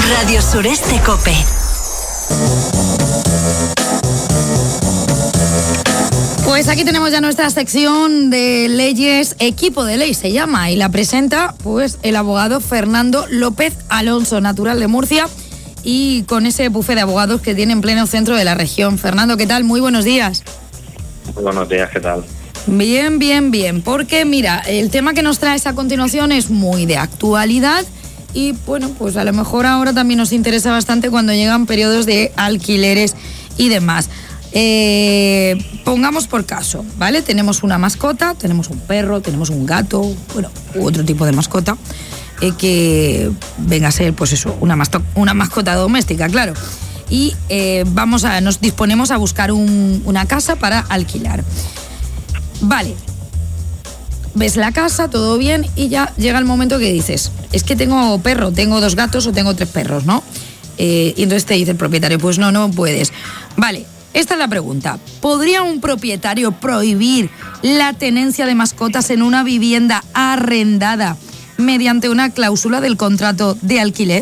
Radio Sureste COPE. Pues aquí tenemos ya nuestra sección de leyes, Equipo de Ley se llama, y la presenta pues el abogado Fernando López Alonso, natural de Murcia, y con ese bufé de abogados que tiene en pleno centro de la región. Fernando, ¿qué tal? Muy buenos días. Muy buenos días, ¿qué tal? Bien, porque mira, el tema que nos traes a continuación es muy de actualidad y bueno, pues a lo mejor ahora también nos interesa bastante cuando llegan periodos de alquileres y demás. Pongamos por caso, ¿vale? Tenemos una mascota, tenemos un perro, tenemos un gato, bueno, u otro tipo de mascota, que venga a ser, pues eso, una mascota doméstica, claro. Y nos disponemos a buscar una casa para alquilar. Vale. Ves la casa, todo bien, y ya llega el momento que dices, es que tengo perro, tengo 2 gatos o tengo 3 perros, ¿no? Y entonces te dice el propietario, pues no puedes. Vale. Esta es la pregunta. ¿Podría un propietario prohibir la tenencia de mascotas en una vivienda arrendada mediante una cláusula del contrato de alquiler?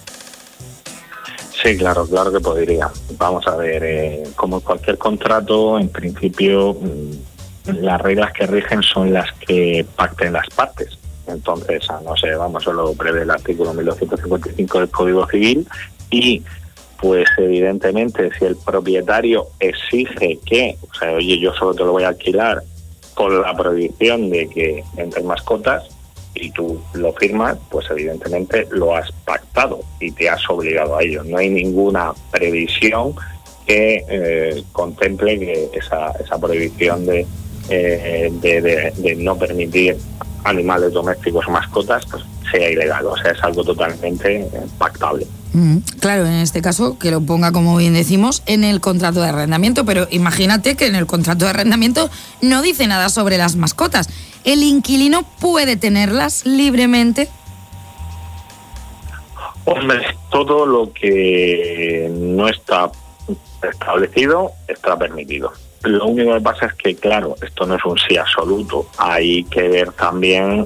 Sí, claro que podría. Vamos a ver, como cualquier contrato, en principio las reglas que rigen son las que pacten las partes. Entonces, eso lo prevé el artículo 1255 del Código Civil y pues evidentemente si el propietario exige que, oye, yo solo te lo voy a alquilar con la prohibición de que entren mascotas y tú lo firmas, pues evidentemente lo has pactado y te has obligado a ello. No hay ninguna previsión que contemple que esa prohibición de no permitir animales domésticos o mascotas pues sea ilegal, es algo totalmente pactable. Claro, en este caso que lo ponga, como bien decimos, en el contrato de arrendamiento, pero imagínate que en el contrato de arrendamiento no dice nada sobre las mascotas. ¿El inquilino puede tenerlas libremente? Hombre, todo lo que no está establecido está permitido. Lo único que pasa es que, claro, esto no es un sí absoluto. Hay que ver también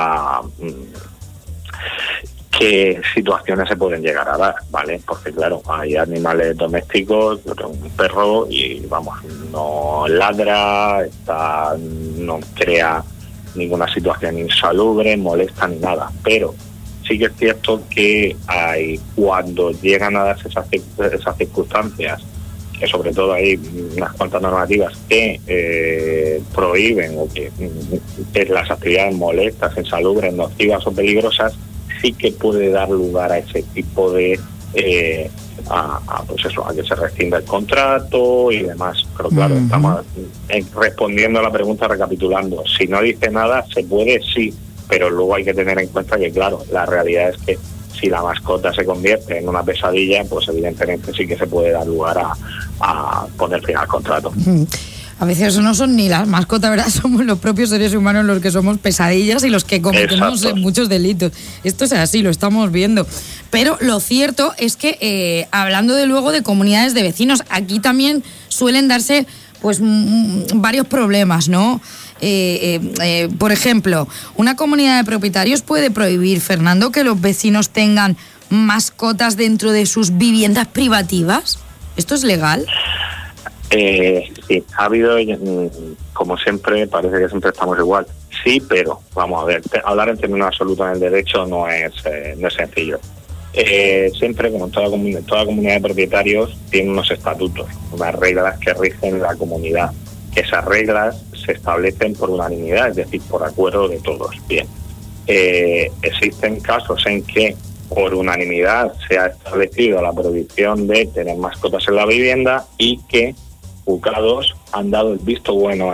qué situaciones se pueden llegar a dar, ¿vale? Porque, claro, hay animales domésticos, un perro, y, no ladra, no crea ninguna situación insalubre, molesta ni nada. Pero sí que es cierto que cuando llegan a darse esas circunstancias, que sobre todo hay unas cuantas normativas que prohíben o que las actividades molestas, insalubres, nocivas o peligrosas, sí que puede dar lugar a ese tipo de a que se rescinda el contrato y demás. Pero claro, estamos respondiendo a la pregunta, recapitulando. Si no dice nada, se puede, sí, pero luego hay que tener en cuenta que, claro, la realidad es que si la mascota se convierte en una pesadilla, pues evidentemente sí que se puede dar lugar a poner fin al contrato. A veces no son ni las mascotas, ¿verdad? Somos los propios seres humanos los que somos pesadillas y los que cometemos muchos delitos. Esto es así, lo estamos viendo. Pero lo cierto es que, hablando luego de comunidades de vecinos, aquí también suelen darse pues varios problemas, ¿no? Por ejemplo, una comunidad de propietarios puede prohibir, Fernando, que los vecinos tengan mascotas dentro de sus viviendas privativas. ¿Esto es legal? Sí, ha habido, como siempre, parece que siempre estamos igual. Sí, pero vamos a ver, hablar en términos absolutos en el derecho no es sencillo. Siempre, como toda comunidad de propietarios, tiene unos estatutos, unas reglas que rigen la comunidad. Esas reglas se establecen por unanimidad, es decir, por acuerdo de todos. Bien, existen casos en que por unanimidad se ha establecido la prohibición de tener mascotas en la vivienda y que juzgados han dado el visto bueno a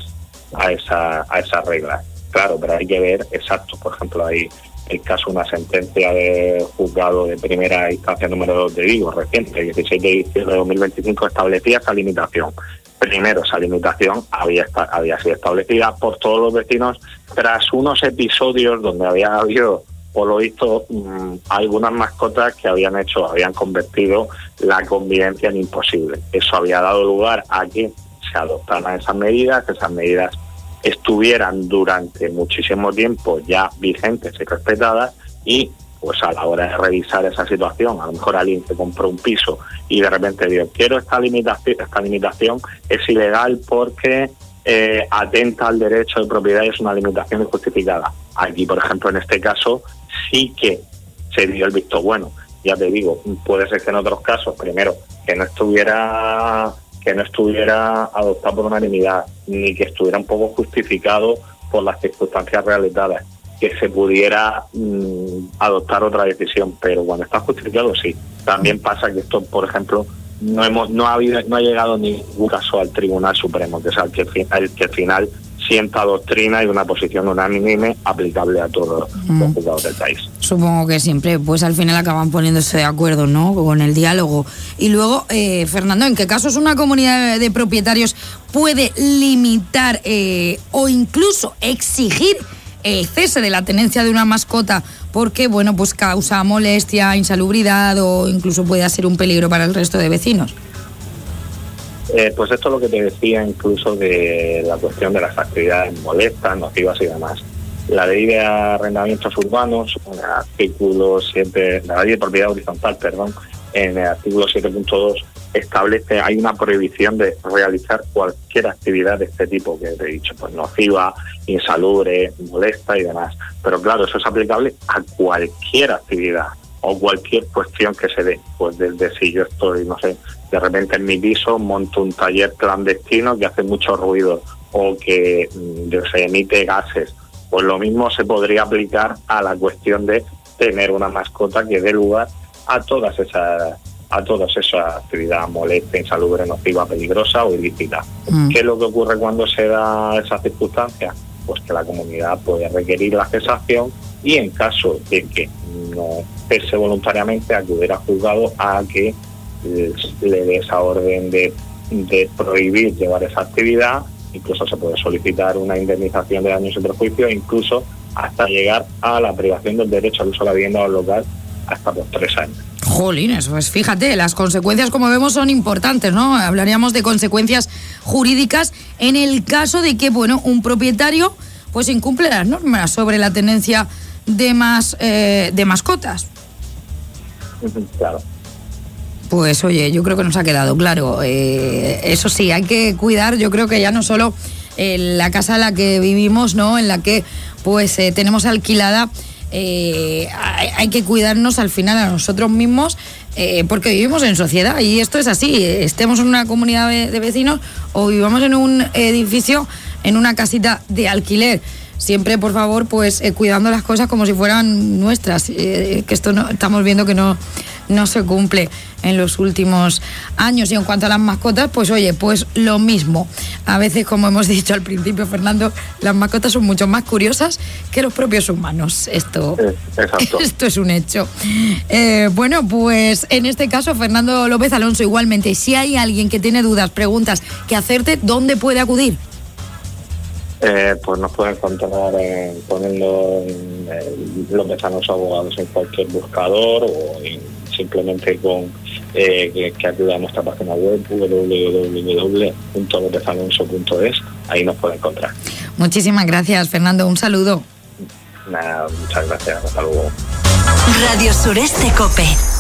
esas reglas. Claro, pero hay que ver exacto. Por ejemplo, hay el caso, una sentencia de juzgado de primera instancia número 2 de Vigo, reciente, el 16 de diciembre de 2025, establecía esa limitación. Primero, esa limitación había sido establecida por todos los vecinos tras unos episodios donde había habido, por lo visto, algunas mascotas que habían convertido la convivencia en imposible. Eso había dado lugar a que se adoptaran esas medidas, que esas medidas estuvieran durante muchísimo tiempo ya vigentes y respetadas, y pues a la hora de revisar esa situación, a lo mejor alguien que compró un piso y de repente dijo, quiero esta limitación es ilegal porque atenta al derecho de propiedad y es una limitación injustificada. Aquí, por ejemplo, en este caso, sí que se dio el visto bueno. Ya te digo, puede ser que en otros casos, primero, que no estuviera adoptado por unanimidad, ni que estuviera un poco justificado por las circunstancias reales dadas, que se pudiera adoptar otra decisión, pero cuando está justificado, sí. También pasa que esto, por ejemplo, no ha llegado ningún caso al Tribunal Supremo, que es el que al final sienta doctrina y una posición unánime aplicable a todos los juzgados del país. Supongo que siempre, pues al final acaban poniéndose de acuerdo, ¿no?, con el diálogo. Y luego, Fernando, ¿en qué casos una comunidad de propietarios puede limitar o incluso exigir el cese de la tenencia de una mascota porque, bueno, pues causa molestia, insalubridad o incluso puede ser un peligro para el resto de vecinos? Pues esto es lo que te decía incluso de la cuestión de las actividades molestas, nocivas y demás. La ley de arrendamientos urbanos, en el artículo 7, la ley de propiedad horizontal, en el artículo 7.2 establece, hay una prohibición de realizar cualquier actividad de este tipo que te he dicho, pues nociva, insalubre, molesta y demás. Pero claro, eso es aplicable a cualquier actividad o cualquier cuestión que se dé. Pues desde si yo estoy, no sé, de repente en mi piso monto un taller clandestino que hace mucho ruido o que se emite gases, pues lo mismo se podría aplicar a la cuestión de tener una mascota que dé lugar a todas esas actividades molesta, insalubre, nociva, peligrosa o ilícita. ¿Qué es lo que ocurre cuando se da esa circunstancia? Pues que la comunidad puede requerir la cesación y en caso de que no cese voluntariamente, acudir al juzgado a que le dé esa orden de prohibir llevar esa actividad. Incluso se puede solicitar una indemnización de daños y perjuicios, incluso hasta llegar a la privación del derecho al uso de la vivienda o al local hasta por 3 años. Jolines, pues fíjate, las consecuencias, como vemos, son importantes, ¿no? Hablaríamos de consecuencias jurídicas en el caso de que, bueno, un propietario pues incumple las normas sobre la tenencia de mascotas. Claro. Pues oye, yo creo que nos ha quedado claro. Eso sí, hay que cuidar, yo creo que ya no solo la casa en la que vivimos, ¿no?, en la que pues tenemos alquilada, hay que cuidarnos al final a nosotros mismos, porque vivimos en sociedad y esto es así, estemos en una comunidad de vecinos o vivamos en un edificio, en una casita de alquiler. Siempre, por favor, pues cuidando las cosas como si fueran nuestras, que esto no, estamos viendo que no se cumple en los últimos años. Y en cuanto a las mascotas, pues oye, pues lo mismo. A veces, como hemos dicho al principio, Fernando, las mascotas son mucho más curiosas que los propios humanos. Esto es un hecho. Bueno, pues en este caso, Fernando López Alonso, igualmente, si hay alguien que tiene dudas, preguntas que hacerte, ¿dónde puede acudir? Pues nos pueden encontrar poniendo López Alonso Abogados en cualquier buscador o simplemente con que acuda a nuestra página web www.lopezalonso.es. Ahí nos pueden encontrar. Muchísimas gracias, Fernando. Un saludo. Muchas gracias. Hasta luego. Radio Sureste COPE.